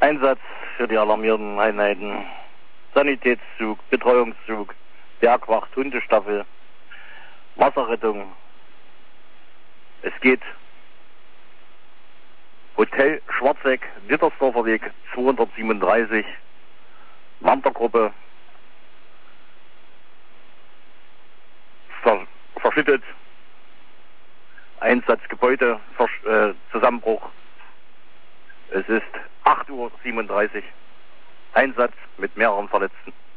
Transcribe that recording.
Einsatz für die alarmierten Einheiten, Sanitätszug, Betreuungszug, Bergwacht, Hundestaffel, Wasserrettung. Es geht Hotel Schwarzeck, Wittersdorfer Weg 237, Wandergruppe, verschüttet, Einsatzgebäude, Zusammenbruch. Es ist 8:37 Uhr, Einsatz mit mehreren Verletzten.